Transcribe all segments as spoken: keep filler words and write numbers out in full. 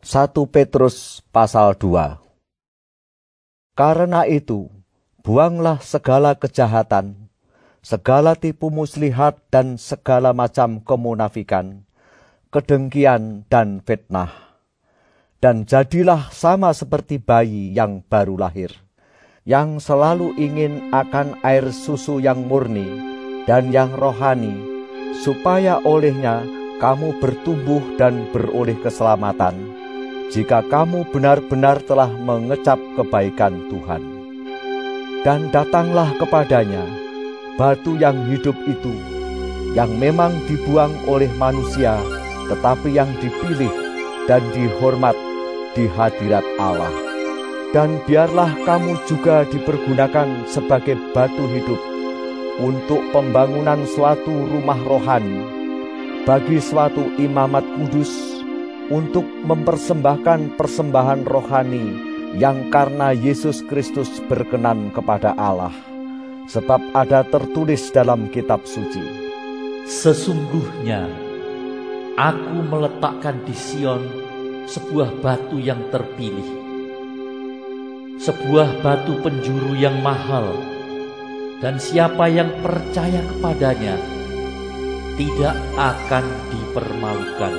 satu Petrus pasal dua. Karena itu, buanglah segala kejahatan, segala tipu muslihat dan segala macam kemunafikan, kedengkian dan fitnah. Dan jadilah sama seperti bayi yang baru lahir, yang selalu ingin akan air susu yang murni dan yang rohani, supaya olehnya kamu bertumbuh dan beroleh keselamatan, jika kamu benar-benar telah mengecap kebaikan Tuhan. Dan datanglah kepadanya batu yang hidup itu, yang memang dibuang oleh manusia, tetapi yang dipilih dan dihormat di hadirat Allah. Dan biarlah kamu juga dipergunakan sebagai batu hidup untuk pembangunan suatu rumah rohani, bagi suatu imamat kudus, untuk mempersembahkan persembahan rohani yang karena Yesus Kristus berkenan kepada Allah. Sebab ada tertulis dalam kitab suci, sesungguhnya aku meletakkan di Sion sebuah batu yang terpilih, sebuah batu penjuru yang mahal, dan siapa yang percaya kepadanya tidak akan dipermalukan.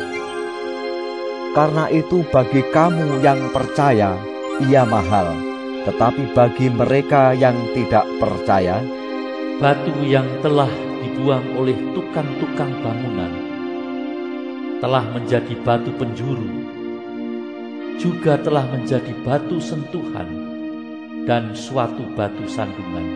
Karena itu bagi kamu yang percaya, ia mahal. Tetapi bagi mereka yang tidak percaya, batu yang telah dibuang oleh tukang-tukang bangunan telah menjadi batu penjuru, juga telah menjadi batu sentuhan dan suatu batu sandungan.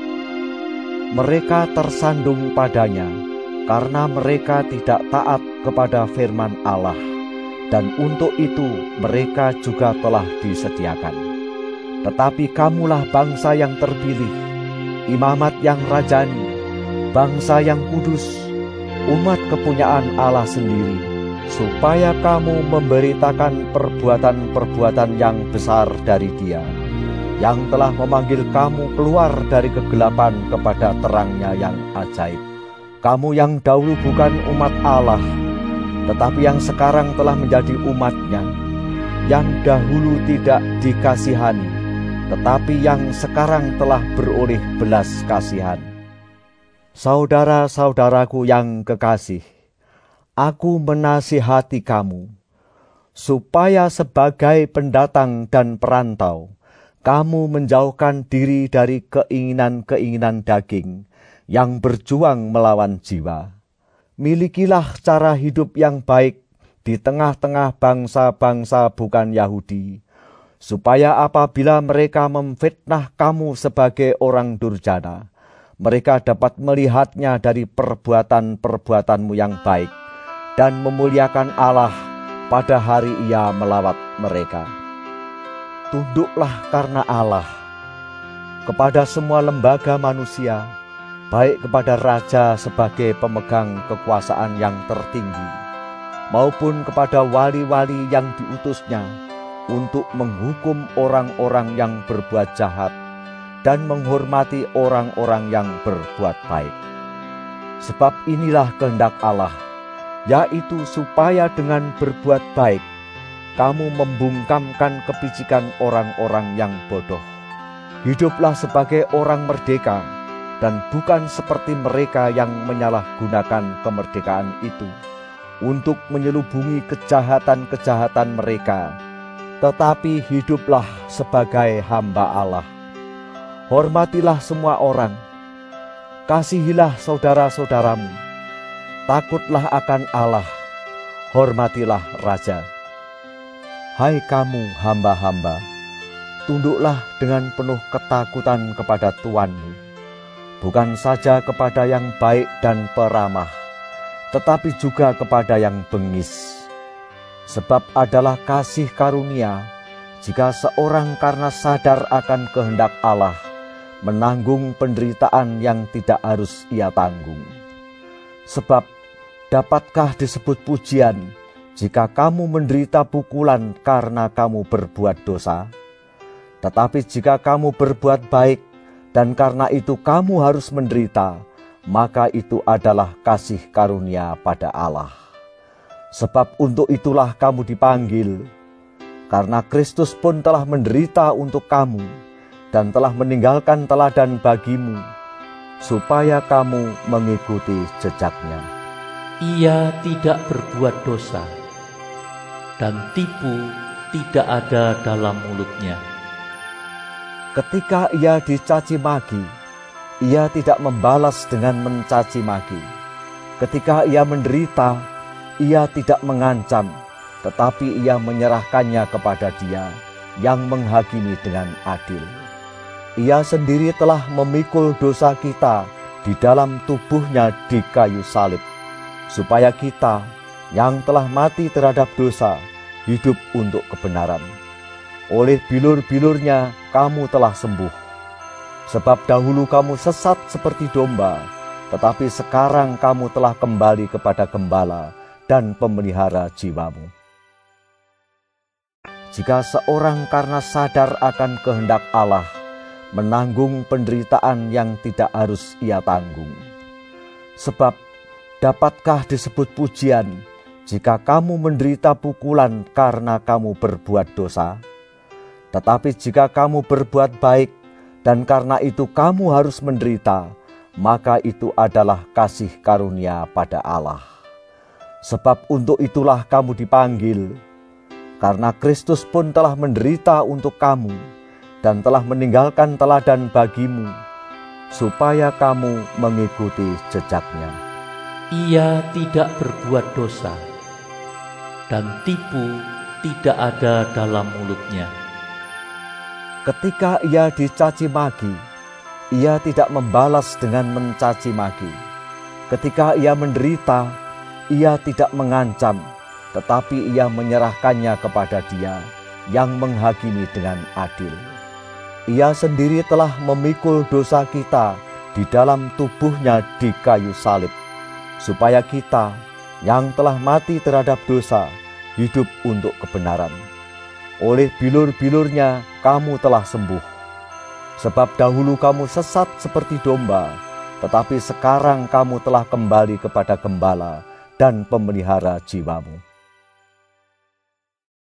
Mereka tersandung padanya karena mereka tidak taat kepada firman Allah, dan untuk itu mereka juga telah disediakan. Tetapi kamulah bangsa yang terpilih, imamat yang rajani, bangsa yang kudus, umat kepunyaan Allah sendiri, supaya kamu memberitakan perbuatan-perbuatan yang besar dari Dia, yang telah memanggil kamu keluar dari kegelapan kepada terangnya yang ajaib. Kamu yang dahulu bukan umat Allah, tetapi yang sekarang telah menjadi umat-Nya, yang dahulu tidak dikasihani, tetapi yang sekarang telah beroleh belas kasihan. Saudara-saudaraku yang kekasih, aku menasihati kamu, supaya sebagai pendatang dan perantau, kamu menjauhkan diri dari keinginan-keinginan daging yang berjuang melawan jiwa. Milikilah cara hidup yang baik di tengah-tengah bangsa-bangsa bukan Yahudi, supaya apabila mereka memfitnah kamu sebagai orang durjana, mereka dapat melihatnya dari perbuatan-perbuatanmu yang baik dan memuliakan Allah pada hari Ia melawat mereka. Tunduklah karena Allah kepada semua lembaga manusia, baik kepada raja sebagai pemegang kekuasaan yang tertinggi, maupun kepada wali-wali yang diutusnya untuk menghukum orang-orang yang berbuat jahat dan menghormati orang-orang yang berbuat baik. Sebab inilah kehendak Allah, yaitu supaya dengan berbuat baik kamu membungkamkan kepicikan orang-orang yang bodoh. Hiduplah sebagai orang merdeka, dan bukan seperti mereka yang menyalahgunakan kemerdekaan itu untuk menyelubungi kejahatan-kejahatan mereka, tetapi hiduplah sebagai hamba Allah. Hormatilah semua orang, kasihilah saudara-saudaramu, takutlah akan Allah, hormatilah raja. Hai kamu hamba-hamba, tunduklah dengan penuh ketakutan kepada Tuanmu, bukan saja kepada yang baik dan peramah, tetapi juga kepada yang bengis. Sebab adalah kasih karunia jika seorang karena sadar akan kehendak Allah menanggung penderitaan yang tidak harus ia tanggung. Sebab dapatkah disebut pujian jika kamu menderita pukulan karena kamu berbuat dosa? Tetapi jika kamu berbuat baik dan karena itu kamu harus menderita, maka itu adalah kasih karunia pada Allah. Sebab untuk itulah kamu dipanggil, Karena Kristus pun telah menderita untuk kamu dan telah meninggalkan teladan bagimu, supaya kamu mengikuti jejaknya. Ia tidak berbuat dosa, dan tipu tidak ada dalam mulutnya. Ketika ia dicaci maki, ia tidak membalas dengan mencaci maki. Ketika ia menderita, ia tidak mengancam, tetapi ia menyerahkannya kepada Dia yang menghakimi dengan adil. Ia sendiri telah memikul dosa kita di dalam tubuhnya di kayu salib, supaya kita yang telah mati terhadap dosa hidup untuk kebenaran. Oleh bilur-bilurnya kamu telah sembuh. Sebab dahulu kamu sesat seperti domba, tetapi sekarang kamu telah kembali kepada Gembala dan pemelihara jiwamu. Jika seorang karena sadar akan kehendak Allah menanggung penderitaan yang tidak harus ia tanggung. Sebab dapatkah disebut pujian jika kamu menderita pukulan karena kamu berbuat dosa? Tetapi jika kamu berbuat baik dan karena itu kamu harus menderita, maka itu adalah kasih karunia pada Allah. Sebab untuk itulah kamu dipanggil, karena Kristus pun telah menderita untuk kamu dan telah meninggalkan teladan bagimu, supaya kamu mengikuti jejaknya. Ia tidak berbuat dosa, dan tipu tidak ada dalam mulutnya. Ketika ia dicaci maki, ia tidak membalas dengan mencaci maki. Ketika ia menderita, ia tidak mengancam, tetapi ia menyerahkannya kepada Dia yang menghakimi dengan adil. Ia sendiri telah memikul dosa kita di dalam tubuhnya di kayu salib, supaya kita yang telah mati terhadap dosa hidup untuk kebenaran. Oleh bilur-bilurnya kamu telah sembuh. Sebab dahulu kamu sesat seperti domba, tetapi sekarang kamu telah kembali kepada Gembala dan pemelihara jiwamu.